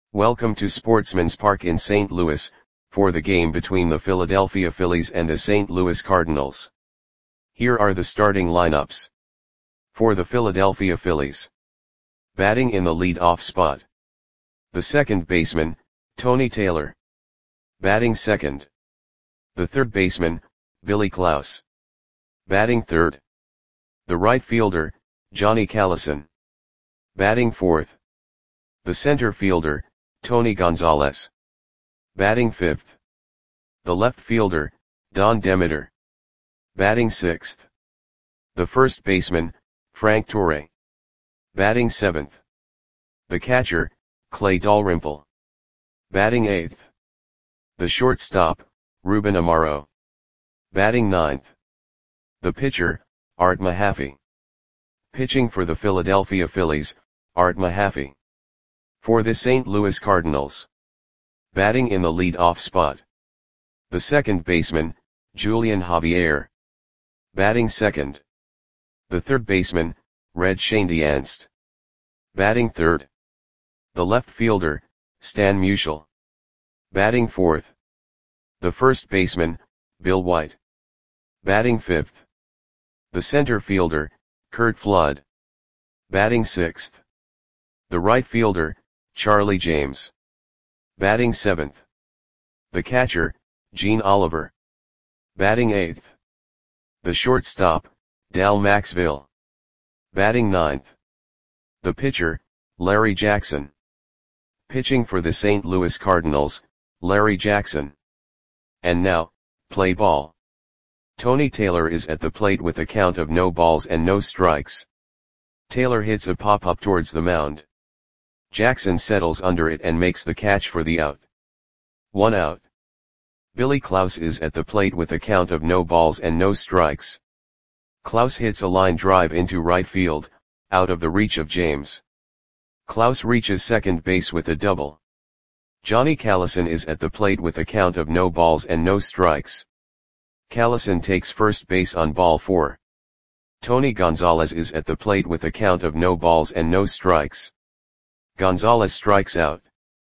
Welcome to Sportsman's Park in St. Louis, for the game between the Philadelphia Phillies and the St. Louis Cardinals. Here are the starting lineups. For the Philadelphia Phillies. Batting in the lead-off spot. The second baseman, Tony Taylor. Batting second. The third baseman, Billy Klaus. Batting third. The right fielder, Johnny Callison. Batting fourth. The center fielder, Tony Gonzalez. Batting fifth. The left fielder, Don Demeter. Batting sixth. The first baseman, Frank Torre. Batting seventh. The catcher, Clay Dalrymple. Batting eighth. The shortstop, Ruben Amaro. Batting ninth. The pitcher, Art Mahaffey. Pitching for the Philadelphia Phillies, Art Mahaffey. For the St. Louis Cardinals. Batting in the lead-off spot. The second baseman, Julian Javier. Batting second. The third baseman, Red Schoendienst. Batting third. The left fielder, Stan Musial. Batting fourth. The first baseman, Bill White. Batting fifth. The center fielder, Curt Flood. Batting sixth. The right fielder, Charlie James. Batting seventh. The catcher, Gene Oliver. Batting eighth. The shortstop, Dal Maxville. Batting ninth. The pitcher, Larry Jackson. Pitching for the St. Louis Cardinals, Larry Jackson. And now, play ball. Tony Taylor is at the plate with a count of no balls and no strikes. Taylor hits a pop-up towards the mound. Jackson settles under it and makes the catch for the out. 1 out. Billy Klaus is at the plate with a count of no balls and no strikes. Klaus hits a line drive into right field, out of the reach of James. Klaus reaches second base with a double. Johnny Callison is at the plate with a count of no balls and no strikes. Callison takes first base on ball 4. Tony Gonzalez is at the plate with a count of no balls and no strikes. Gonzalez strikes out.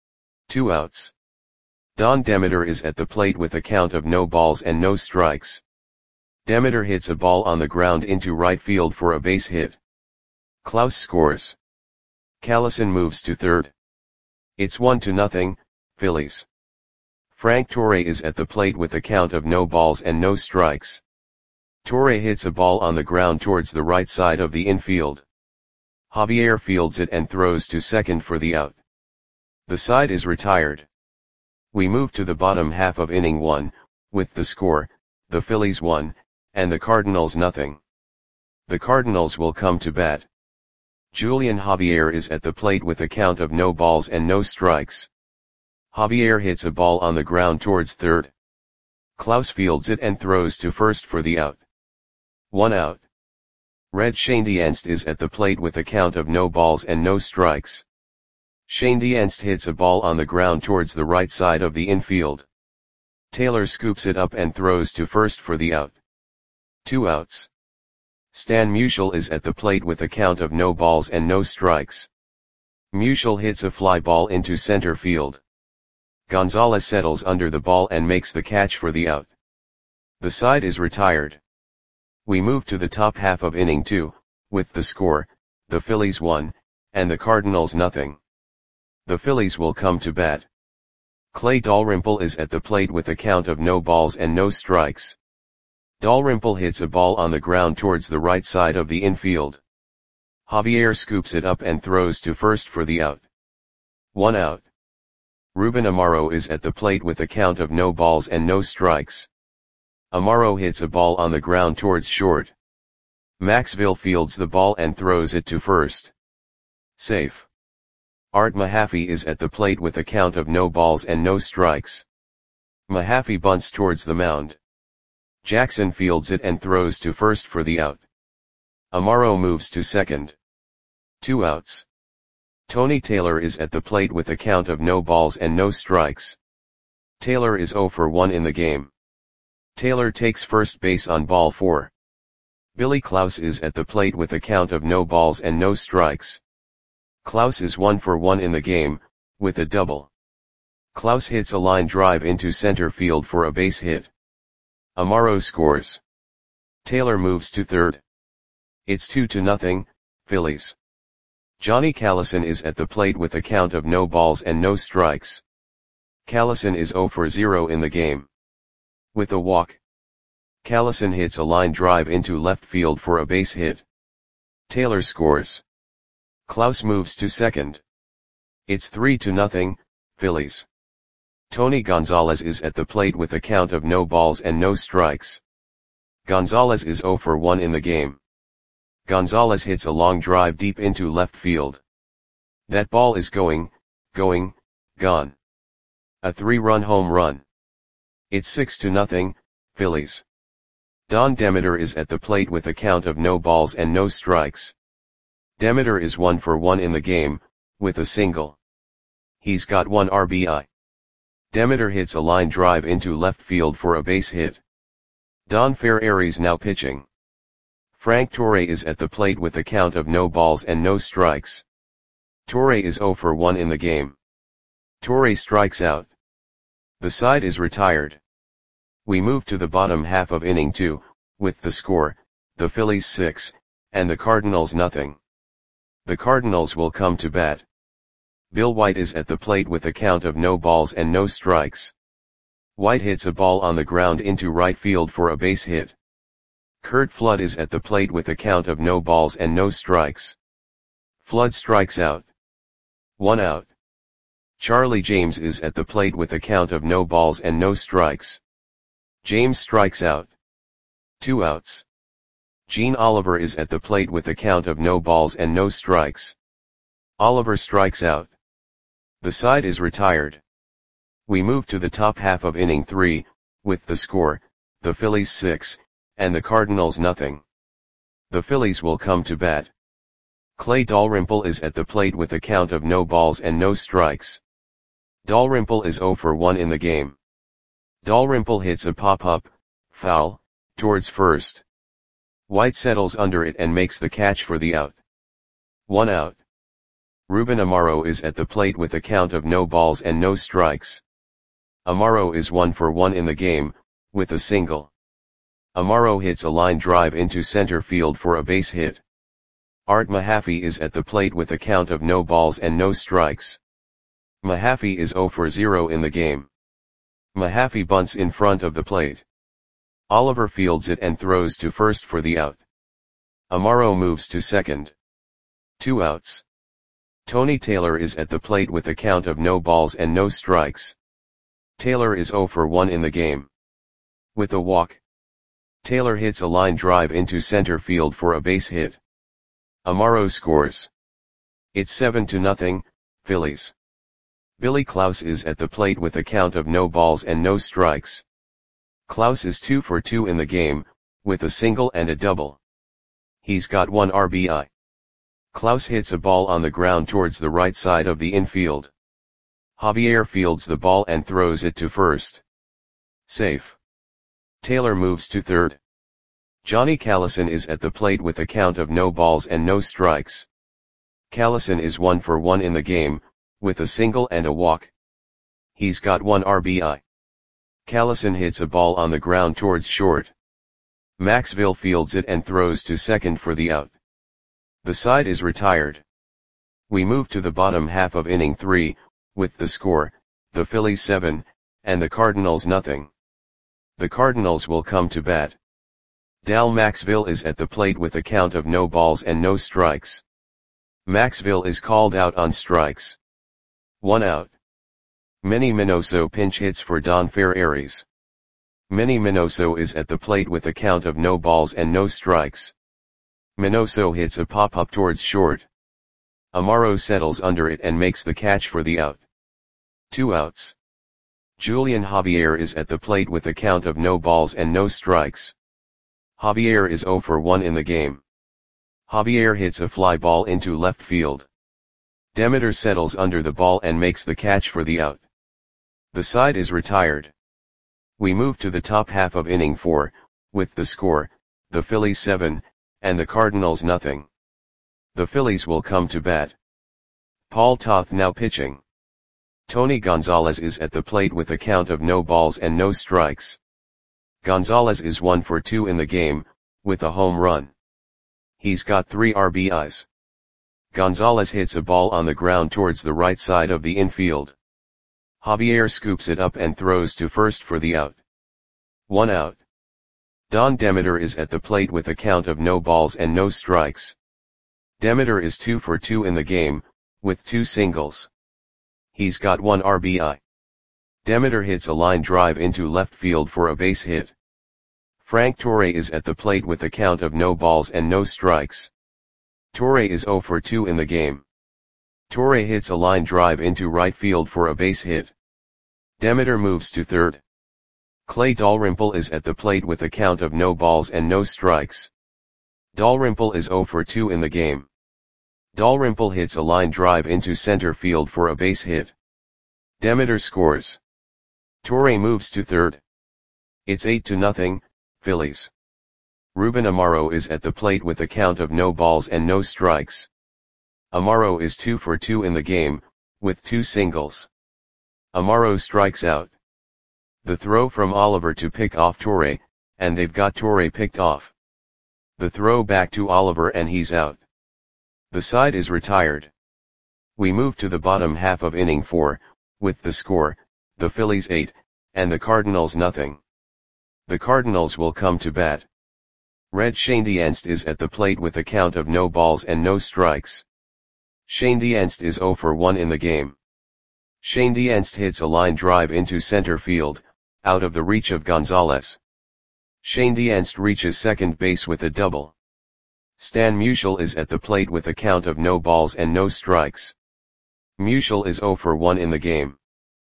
2 outs. Don Demeter is at the plate with a count of no balls and no strikes. Demeter hits a ball on the ground into right field for a base hit. Klaus scores. Callison moves to third. It's 1-0, Phillies. Frank Torre is at the plate with a count of no balls and no strikes. Torre hits a ball on the ground towards the right side of the infield. Javier fields it and throws to second for the out. The side is retired. We move to the bottom half of inning 1, with the score, the Phillies 1, and the Cardinals 0. The Cardinals will come to bat. Julian Javier is at the plate with a count of no balls and no strikes. Javier hits a ball on the ground towards third. Klaus fields it and throws to first for the out. 1 out. Red Schoendienst is at the plate with a count of no balls and no strikes. Schoendienst hits a ball on the ground towards the right side of the infield. Taylor scoops it up and throws to first for the out. 2 outs. Stan Musial is at the plate with a count of no balls and no strikes. Musial hits a fly ball into center field. Gonzalez settles under the ball and makes the catch for the out. The side is retired. We move to the top half of inning 2, with the score, the Phillies 1, and the Cardinals 0. The Phillies will come to bat. Clay Dalrymple is at the plate with a count of no balls and no strikes. Dalrymple hits a ball on the ground towards the right side of the infield. Javier scoops it up and throws to first for the out. 1 out. Ruben Amaro is at the plate with a count of no balls and no strikes. Amaro hits a ball on the ground towards short. Maxville fields the ball and throws it to first. Safe. Art Mahaffey is at the plate with a count of no balls and no strikes. Mahaffey bunts towards the mound. Jackson fields it and throws to first for the out. Amaro moves to second. 2 outs. Tony Taylor is at the plate with a count of no balls and no strikes. Taylor is 0 for 1 in the game. Taylor takes first base on ball 4. Billy Klaus is at the plate with a count of no balls and no strikes. Klaus is 1 for 1 in the game, with a double. Klaus hits a line drive into center field for a base hit. Amaro scores. Taylor moves to third. It's 2-0, Phillies. Johnny Callison is at the plate with a count of no balls and no strikes. Callison is 0 for 0 in the game. With a walk. Callison hits a line drive into left field for a base hit. Taylor scores. Klaus moves to second. It's 3-0, Phillies. Tony Gonzalez is at the plate with a count of no balls and no strikes. Gonzalez is 0 for 1 in the game. Gonzalez hits a long drive deep into left field. That ball is gone. A 3-run home run. It's 6-0, Phillies. Don Demeter is at the plate with a count of no balls and no strikes. Demeter is 1 for 1 in the game, with a single. He's got 1 RBI. Demeter hits a line drive into left field for a base hit. Don Ferreira now pitching. Frank Torre is at the plate with a count of no balls and no strikes. Torre is 0 for 1 in the game. Torre strikes out. The side is retired. We move to the bottom half of inning 2, with the score, the Phillies 6, and the Cardinals nothing. The Cardinals will come to bat. Bill White is at the plate with a count of no balls and no strikes. White hits a ball on the ground into right field for a base hit. Curt Flood is at the plate with a count of no balls and no strikes. Flood strikes out. 1 out. Charlie James is at the plate with a count of no balls and no strikes. James strikes out. 2 outs. Gene Oliver is at the plate with a count of no balls and no strikes. Oliver strikes out. The side is retired. We move to the top half of inning 3, with the score, the Phillies 6, and the Cardinals nothing. The Phillies will come to bat. Clay Dalrymple is at the plate with a count of no balls and no strikes. Dalrymple is 0 for 1 in the game. Dalrymple hits a pop-up, foul, towards first. White settles under it and makes the catch for the out. 1 out. Ruben Amaro is at the plate with a count of no balls and no strikes. Amaro is 1 for 1 in the game, with a single. Amaro hits a line drive into center field for a base hit. Art Mahaffey is at the plate with a count of no balls and no strikes. Mahaffey is 0 for 0 in the game. Mahaffey bunts in front of the plate. Oliver fields it and throws to first for the out. Amaro moves to second. 2 outs. Tony Taylor is at the plate with a count of no balls and no strikes. Taylor is 0 for 1 in the game. With a walk. Taylor hits a line drive into center field for a base hit. Amaro scores. It's 7-0, Phillies. Billy Klaus is at the plate with a count of no balls and no strikes. Klaus is 2 for 2 in the game, with a single and a double. He's got 1 RBI. Klaus hits a ball on the ground towards the right side of the infield. Javier fields the ball and throws it to first. Safe. Taylor moves to third. Johnny Callison is at the plate with a count of no balls and no strikes. Callison is 1 for 1 in the game, with a single and a walk. He's got 1 RBI. Callison hits a ball on the ground towards short. Maxville fields it and throws to second for the out. The side is retired. We move to the bottom half of inning 3, with the score, the Phillies 7, and the Cardinals nothing. The Cardinals will come to bat. Dal Maxville is at the plate with a count of no balls and no strikes. Maxville is called out on strikes. 1 out. Manny Minoso pinch hits for Don Ferreira. Manny Minoso is at the plate with a count of no balls and no strikes. Minoso hits a pop-up towards short. Amaro settles under it and makes the catch for the out. 2 outs. Julian Javier is at the plate with a count of no balls and no strikes. Javier is 0 for 1 in the game. Javier hits a fly ball into left field. Demeter settles under the ball and makes the catch for the out. The side is retired. We move to the top half of inning 4, with the score, the Phillies 7, and the Cardinals nothing. The Phillies will come to bat. Paul Toth now pitching. Tony Gonzalez is at the plate with a count of no balls and no strikes. Gonzalez is 1 for 2 in the game, with a home run. He's got 3 RBIs. Gonzalez hits a ball on the ground towards the right side of the infield. Javier scoops it up and throws to first for the out. 1 out. Don Demeter is at the plate with a count of no balls and no strikes. Demeter is 2 for 2 in the game, with 2 singles. He's got 1 RBI. Demeter hits a line drive into left field for a base hit. Frank Torre is at the plate with a count of no balls and no strikes. Torre is 0 for 2 in the game. Torre hits a line drive into right field for a base hit. Demeter moves to third. Clay Dalrymple is at the plate with a count of no balls and no strikes. Dalrymple is 0 for 2 in the game. Dalrymple hits a line drive into center field for a base hit. Demeter scores. Torre moves to third. It's 8-0, Phillies. Ruben Amaro is at the plate with a count of no balls and no strikes. Amaro is 2 for 2 in the game, with 2 singles. Amaro strikes out. The throw from Oliver to pick off Torre, and they've got Torre picked off. The throw back to Oliver and he's out. The side is retired. We move to the bottom half of inning 4, with the score, the Phillies 8, and the Cardinals nothing. The Cardinals will come to bat. Red Schoendienst is at the plate with a count of no balls and no strikes. Schoendienst is 0 for 1 in the game. Schoendienst hits a line drive into center field, out of the reach of Gonzalez. Schoendienst reaches second base with a double. Stan Musial is at the plate with a count of no balls and no strikes. Musial is 0 for 1 in the game.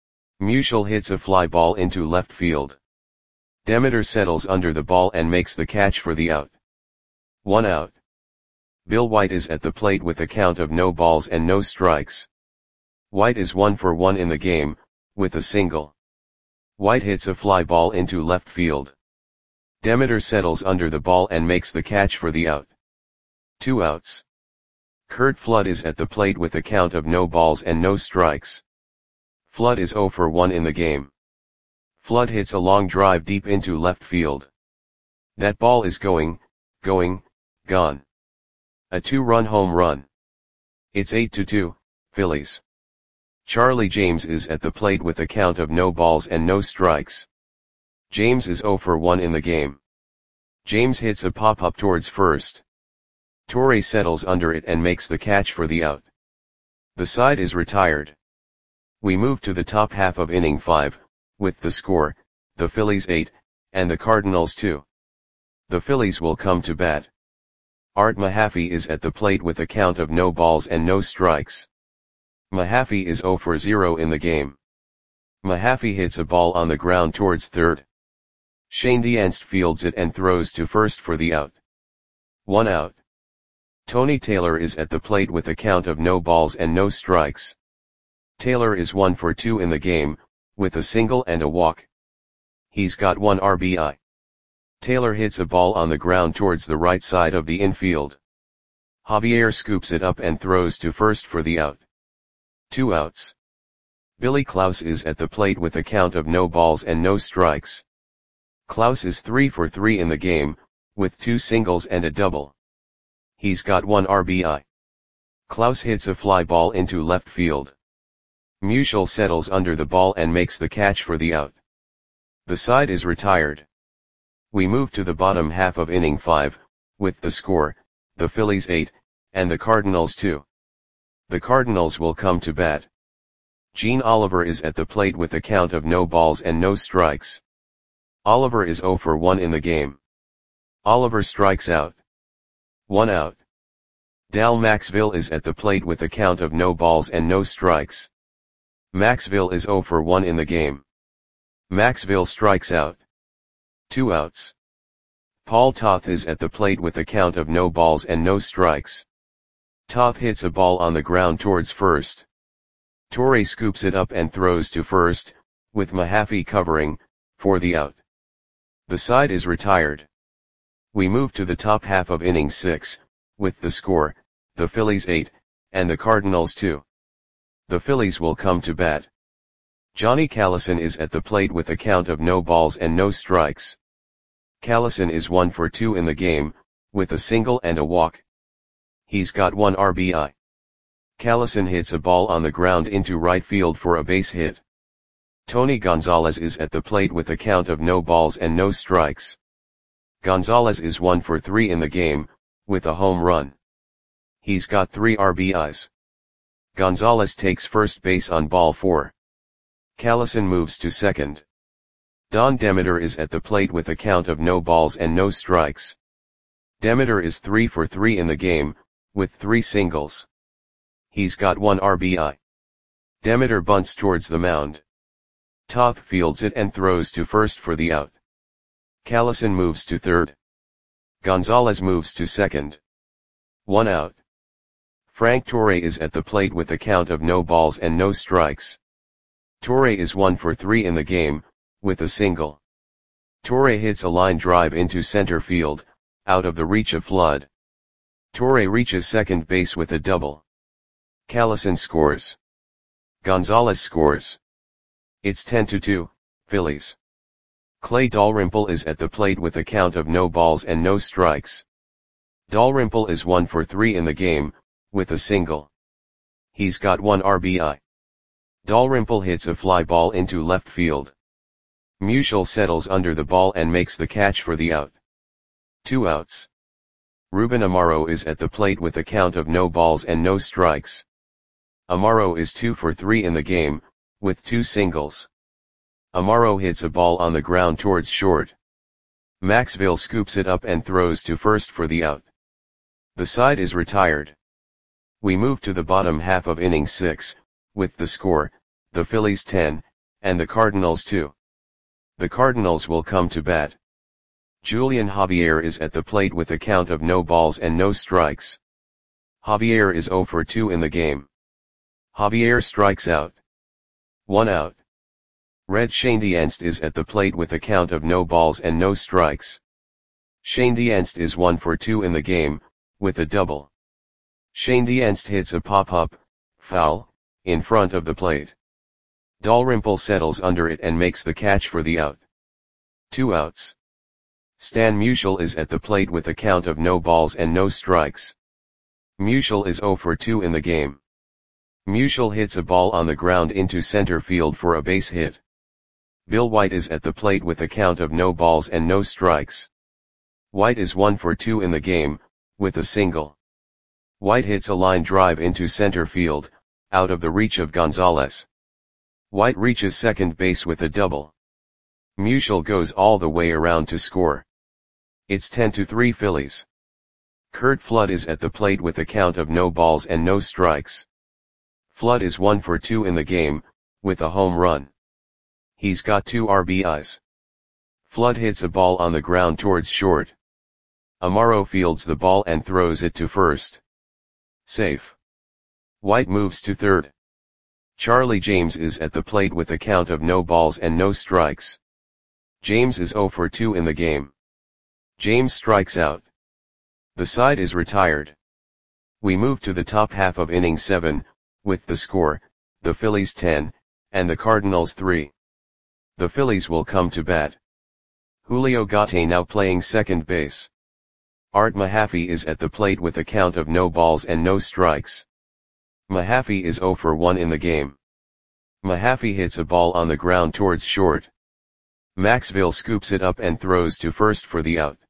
Musial hits a fly ball into left field. Demeter settles under the ball and makes the catch for the out. 1 out. Bill White is at the plate with a count of no balls and no strikes. White is 1 for 1 in the game, with a single. White hits a fly ball into left field. Demeter settles under the ball and makes the catch for the out. 2 outs. Curt Flood is at the plate with a count of no balls and no strikes. Flood is 0 for 1 in the game. Flood hits a long drive deep into left field. That ball is gone. A 2-run home run. It's 8-2, Phillies. Charlie James is at the plate with a count of no balls and no strikes. James is 0 for 1 in the game. James hits a pop-up towards first. Torre settles under it and makes the catch for the out. The side is retired. We move to the top half of inning 5, with the score, the Phillies 8, and the Cardinals 2. The Phillies will come to bat. Art Mahaffey is at the plate with a count of no balls and no strikes. Mahaffey is 0 for 0 in the game. Mahaffey hits a ball on the ground towards third. Schoendienst fields it and throws to first for the out. 1 out. Tony Taylor is at the plate with a count of no balls and no strikes. Taylor is 1 for 2 in the game, with a single and a walk. He's got 1 RBI. Taylor hits a ball on the ground towards the right side of the infield. Javier scoops it up and throws to first for the out. 2 outs. Billy Klaus is at the plate with a count of no balls and no strikes. Klaus is 3 for 3 in the game, with 2 singles and a double. He's got 1 RBI. Klaus hits a fly ball into left field. Musial settles under the ball and makes the catch for the out. The side is retired. We move to the bottom half of inning 5, with the score, the Phillies 8, and the Cardinals 2. The Cardinals will come to bat. Gene Oliver is at the plate with a count of no balls and no strikes. Oliver is 0 for 1 in the game. Oliver strikes out. 1 out. Dal Maxville is at the plate with a count of no balls and no strikes. Maxville is 0 for 1 in the game. Maxville strikes out. 2 outs. Paul Toth is at the plate with a count of no balls and no strikes. Toth hits a ball on the ground towards first. Torre scoops it up and throws to first, with Mahaffey covering, for the out. The side is retired. We move to the top half of inning 6, with the score, the Phillies 8, and the Cardinals 2. The Phillies will come to bat. Johnny Callison is at the plate with a count of no balls and no strikes. Callison is 1 for 2 in the game, with a single and a walk. He's got 1 RBI. Callison hits a ball on the ground into right field for a base hit. Tony Gonzalez is at the plate with a count of no balls and no strikes. Gonzalez is 1 for 3 in the game, with a home run. He's got 3 RBIs. Gonzalez takes first base on ball 4. Callison moves to second. Don Demeter is at the plate with a count of no balls and no strikes. Demeter is 3 for 3 in the game, with 3 singles. He's got 1 RBI. Demeter bunts towards the mound. Toth fields it and throws to first for the out. Callison moves to third. Gonzalez moves to second. 1 out. Frank Torre is at the plate with a count of no balls and no strikes. Torre is 1 for 3 in the game, with a single. Torre hits a line drive into center field, out of the reach of Flood. Torre reaches second base with a double. Callison scores. Gonzalez scores. It's 10-2, Phillies. Clay Dalrymple is at the plate with a count of no balls and no strikes. Dalrymple is 1 for 3 in the game, with a single. He's got 1 RBI. Dalrymple hits a fly ball into left field. Musial settles under the ball and makes the catch for the out. 2 outs. Ruben Amaro is at the plate with a count of no balls and no strikes. Amaro is 2 for 3 in the game, with 2 singles. Amaro hits a ball on the ground towards short. Maxville scoops it up and throws to first for the out. The side is retired. We move to the bottom half of inning 6, with the score, the Phillies 10, and the Cardinals 2. The Cardinals will come to bat. Julian Javier is at the plate with a count of no balls and no strikes. Javier is 0 for 2 in the game. Javier strikes out. 1 out. Red Schoendienst is at the plate with a count of no balls and no strikes. Schoendienst is 1 for 2 in the game, with a double. Schoendienst hits a pop-up, foul, in front of the plate. Dalrymple settles under it and makes the catch for the out. 2 outs. Stan Musial is at the plate with a count of no balls and no strikes. Musial is 0 for 2 in the game. Musial hits a ball on the ground into center field for a base hit. Bill White is at the plate with a count of no balls and no strikes. White is 1 for 2 in the game, with a single. White hits a line drive into center field, out of the reach of Gonzalez. White reaches second base with a double. Musial goes all the way around to score. It's 10-3 Phillies. Curt Flood is at the plate with a count of no balls and no strikes. Flood is 1 for 2 in the game, with a home run. He's got 2 RBIs. Flood hits a ball on the ground towards short. Amaro fields the ball and throws it to first. Safe. White moves to third. Charlie James is at the plate with a count of no balls and no strikes. James is 0 for 2 in the game. James strikes out. The side is retired. We move to the top half of inning 7, with the score, the Phillies 10, and the Cardinals 3. The Phillies will come to bat. Julio Gatti now playing second base. Art Mahaffey is at the plate with a count of no balls and no strikes. Mahaffey is 0 for 1 in the game. Mahaffey hits a ball on the ground towards short. Maxville scoops it up and throws to first for the out.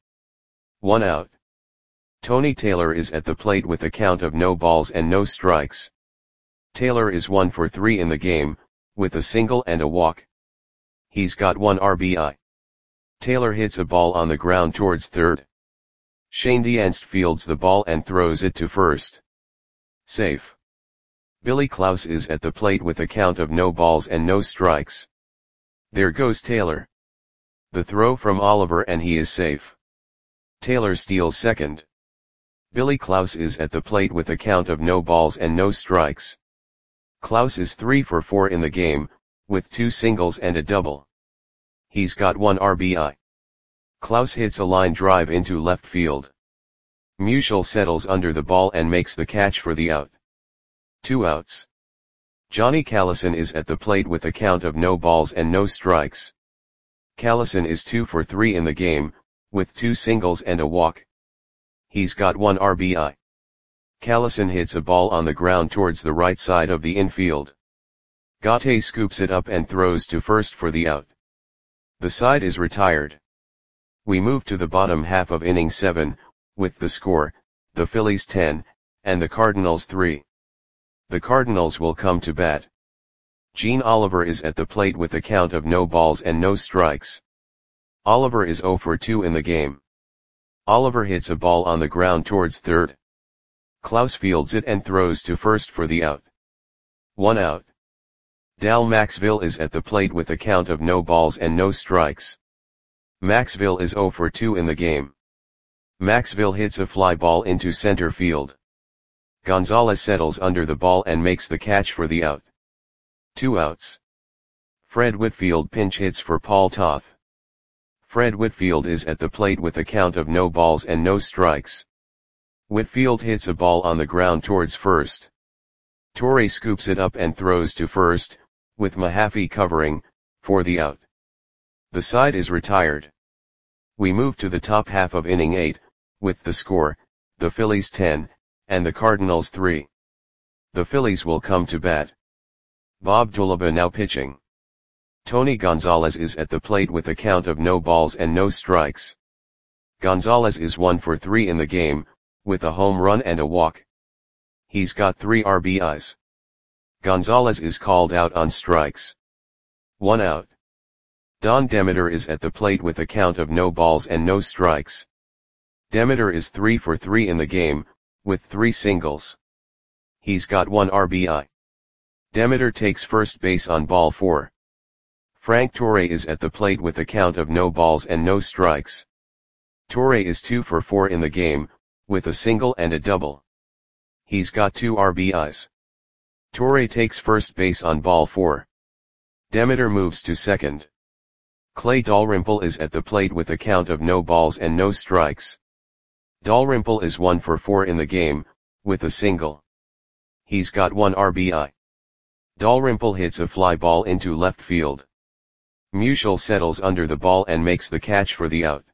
1 out. Tony Taylor is at the plate with a count of no balls and no strikes. Taylor is 1 for 3 in the game, with a single and a walk. He's got 1 RBI. Taylor hits a ball on the ground towards third. Schoendienst fields the ball and throws it to first. Safe. Billy Klaus is at the plate with a count of no balls and no strikes. There goes Taylor. The throw from Oliver and he is safe. Taylor steals second. Billy Klaus is at the plate with a count of no balls and no strikes. Klaus is 3 for 4 in the game, with 2 singles and a double. He's got 1 RBI. Klaus hits a line drive into left field. Musial settles under the ball and makes the catch for the out. 2 outs. Johnny Callison is at the plate with a count of no balls and no strikes. Callison is 2 for 3 in the game, with 2 singles and a walk. He's got 1 RBI. Callison hits a ball on the ground towards the right side of the infield. Gatte scoops it up and throws to first for the out. The side is retired. We move to the bottom half of inning 7, with the score, the Phillies 10, and the Cardinals 3. The Cardinals will come to bat. Gene Oliver is at the plate with a count of no balls and no strikes. Oliver is 0 for 2 in the game. Oliver hits a ball on the ground towards third. Klaus fields it and throws to first for the out. 1 out. Dal Maxville is at the plate with a count of no balls and no strikes. Maxville is 0 for 2 in the game. Maxville hits a fly ball into center field. Gonzalez settles under the ball and makes the catch for the out. 2 outs. Fred Whitfield pinch hits for Paul Toth. Fred Whitfield is at the plate with a count of no balls and no strikes. Whitfield hits a ball on the ground towards first. Torre scoops it up and throws to first, with Mahaffey covering, for the out. The side is retired. We move to the top half of inning 8, with the score, the Phillies 10, and the Cardinals 3. The Phillies will come to bat. Bob Dulaba now pitching. Tony Gonzalez is at the plate with a count of no balls and no strikes. Gonzalez is 1 for 3 in the game, with a home run and a walk. He's got 3 RBIs. Gonzalez is called out on strikes. 1 out. Don Demeter is at the plate with a count of no balls and no strikes. Demeter is 3 for 3 in the game, with 3 singles. He's got 1 RBI. Demeter takes first base on ball 4. Frank Torre is at the plate with a count of no balls and no strikes. Torre is 2 for 4 in the game, with a single and a double. He's got 2 RBIs. Torre takes first base on ball 4. Demeter moves to second. Clay Dalrymple is at the plate with a count of no balls and no strikes. Dalrymple is 1 for 4 in the game, with a single. He's got 1 RBI. Dalrymple hits a fly ball into left field. Musial settles under the ball and makes the catch for the out.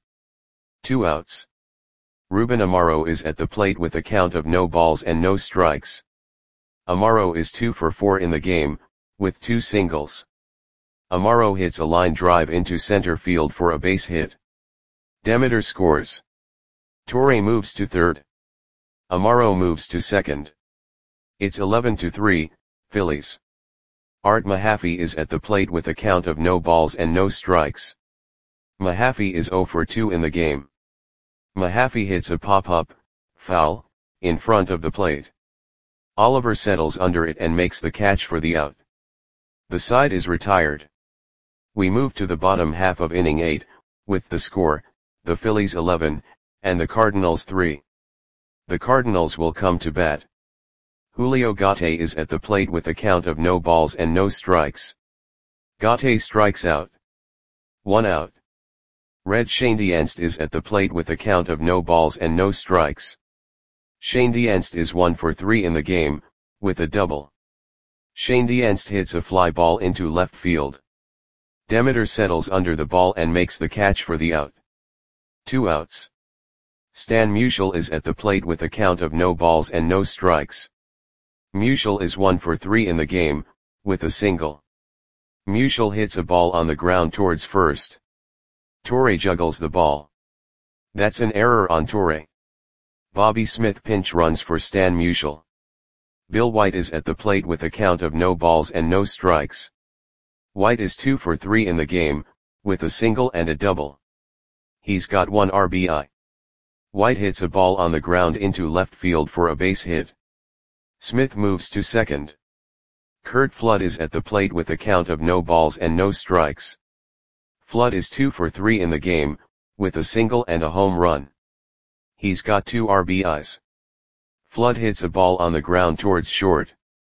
2 outs. Ruben Amaro is at the plate with a count of no balls and no strikes. Amaro is 2 for 4 in the game, with 2 singles. Amaro hits a line drive into center field for a base hit. Demeter scores. Torre moves to third. Amaro moves to second. It's 11-3, Phillies. Art Mahaffey is at the plate with a count of no balls and no strikes. Mahaffey is 0 for 2 in the game. Mahaffey hits a pop-up, foul, in front of the plate. Oliver settles under it and makes the catch for the out. The side is retired. We move to the bottom half of inning 8, with the score, the Phillies 11, and the Cardinals 3. The Cardinals will come to bat. Julio Gatte is at the plate with a count of no balls and no strikes. Gatte strikes out. 1 out. Red Schoendienst is at the plate with a count of no balls and no strikes. Schoendienst is 1 for 3 in the game, with a double. Schoendienst hits a fly ball into left field. Demeter settles under the ball and makes the catch for the out. 2 outs. Stan Musial is at the plate with a count of no balls and no strikes. Musial is 1 for 3 in the game, with a single. Musial hits a ball on the ground towards first. Torre juggles the ball. That's an error on Torre. Bobby Smith pinch runs for Stan Musial. Bill White is at the plate with a count of no balls and no strikes. White is 2 for 3 in the game, with a single and a double. He's got 1 RBI. White hits a ball on the ground into left field for a base hit. Smith moves to second. Curt Flood is at the plate with a count of no balls and no strikes. Flood is 2 for 3 in the game, with a single and a home run. He's got 2 RBIs. Flood hits a ball on the ground towards short.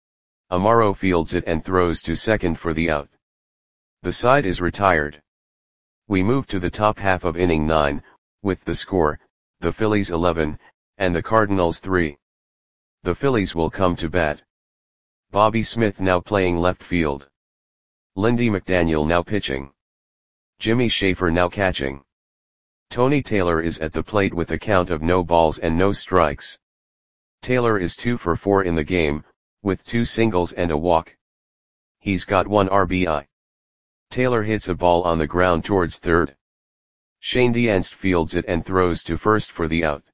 Amaro fields it and throws to second for the out. The side is retired. We move to the top half of inning 9, with the score, the Phillies 11, and the Cardinals 3. The Phillies will come to bat. Bobby Smith now playing left field. Lindy McDaniel now pitching. Jimmy Schaefer now catching. Tony Taylor is at the plate with a count of no balls and no strikes. Taylor is 2 for 4 in the game, with 2 singles and a walk. He's got 1 RBI. Taylor hits a ball on the ground towards third. Shane Dienst fields it and throws to first for the out.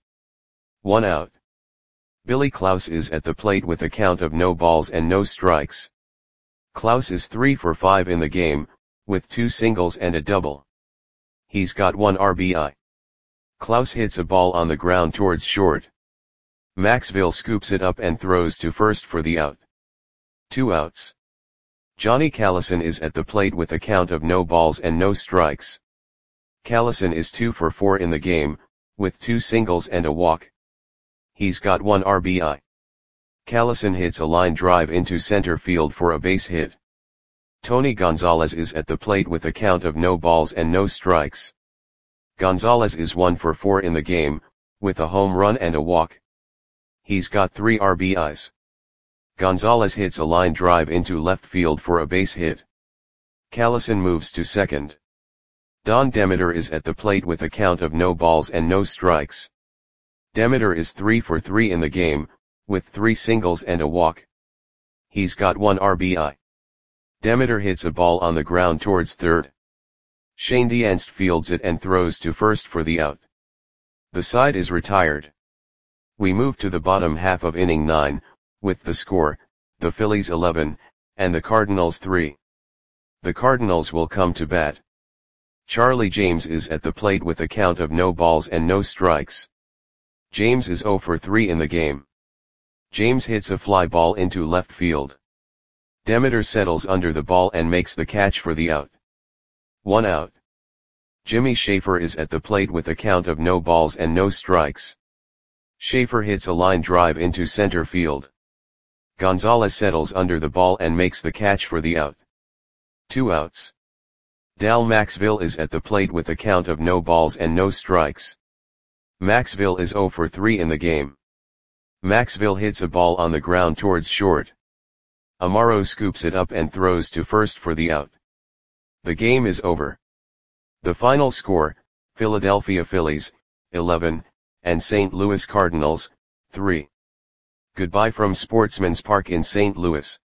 1 out. Billy Klaus is at the plate with a count of no balls and no strikes. Klaus is 3 for 5 in the game, with 2 singles and a double. He's got 1 RBI. Klaus hits a ball on the ground towards short. Maxville scoops it up and throws to first for the out. 2 outs. Johnny Callison is at the plate with a count of no balls and no strikes. Callison is 2 for 4 in the game, with 2 singles and a walk. He's got 1 RBI. Callison hits a line drive into center field for a base hit. Tony Gonzalez is at the plate with a count of no balls and no strikes. Gonzalez is 1 for 4 in the game, with a home run and a walk. He's got 3 RBIs. Gonzalez hits a line drive into left field for a base hit. Callison moves to second. Don Demeter is at the plate with a count of no balls and no strikes. Demeter is 3 for 3 in the game, with 3 singles and a walk. He's got 1 RBI. Demeter hits a ball on the ground towards third. Shane Dienst fields it and throws to first for the out. The side is retired. We move to the bottom half of inning 9, with the score, the Phillies 11, and the Cardinals 3. The Cardinals will come to bat. Charlie James is at the plate with a count of no balls and no strikes. James is 0 for 3 in the game. James hits a fly ball into left field. Demeter settles under the ball and makes the catch for the out. 1 out. Jimmy Schaefer is at the plate with a count of no balls and no strikes. Schaefer hits a line drive into center field. Gonzalez settles under the ball and makes the catch for the out. 2 outs. Dal Maxville is at the plate with a count of no balls and no strikes. Maxville is 0 for 3 in the game. Maxville hits a ball on the ground towards short. Amaro scoops it up and throws to first for the out. The game is over. The final score, Philadelphia Phillies, 11, and St. Louis Cardinals, 3. Goodbye from Sportsman's Park in St. Louis.